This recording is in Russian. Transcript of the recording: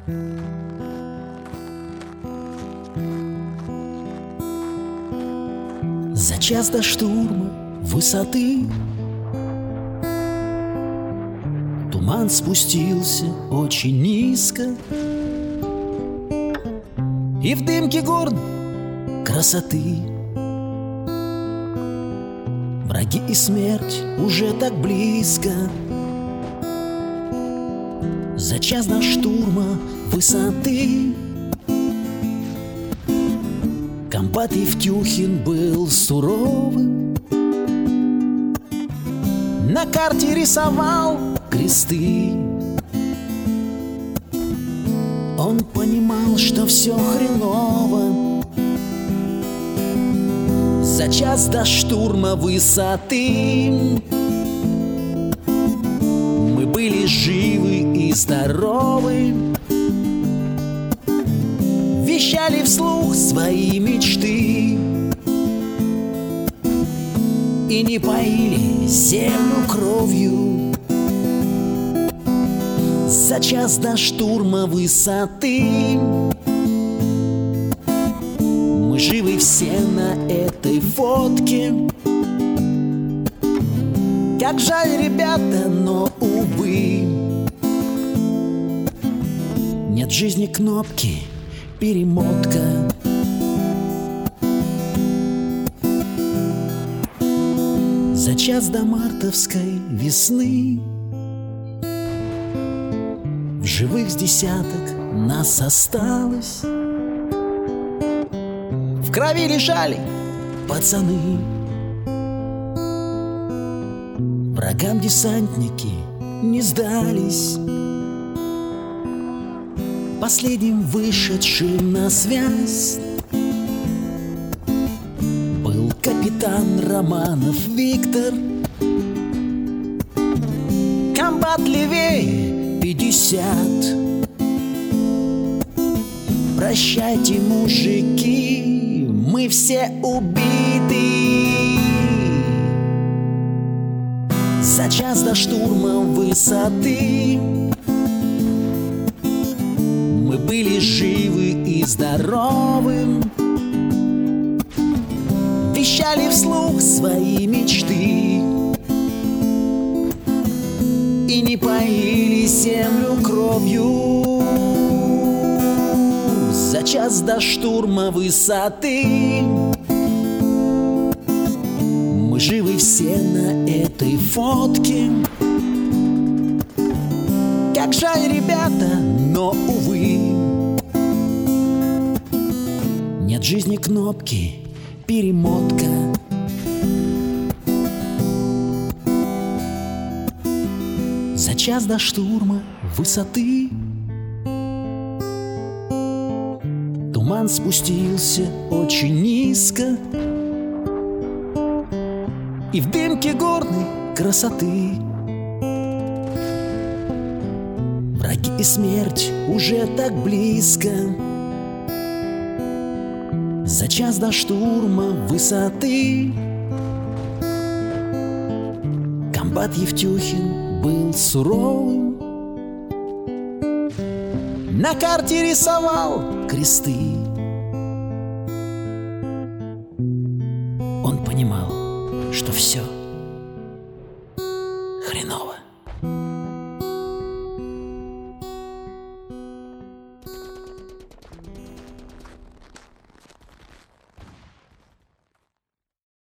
За час до штурма высоты туман спустился очень низко, и в дымке горной красоты враги и смерть уже так близко. За час до штурма высоты комбат Евтюхин был суровым, на карте рисовал кресты. Он понимал, что все хреново. За час до штурма высоты мы были живы и здоровы, вещали вслух свои мечты и не поили землю кровью. За час до штурма высоты мы живы все на этой фотке. Как жаль, ребята, но увы, нет в жизни кнопки перемотка. За час до мартовской весны в живых с десяток нас осталось. В крови лежали пацаны, врагам десантники не сдались. Последним вышедшим на связь был капитан Романов Виктор, комбат левее 50. Прощайте, мужики, мы все убиты. За час до штурма высоты мы были живы и здоровы, вещали вслух свои мечты и не поили землю кровью. За час до штурма высоты мы живы все на этой фотке. Как жаль, ребята, но увы, нет в жизни кнопки перемотка. За час до штурма высоты туман спустился очень низко, и в дымке горной красоты враги и смерть уже так близко. За час до штурма высоты комбат Евтюхин был суровым, на карте рисовал кресты. Он понимал, что все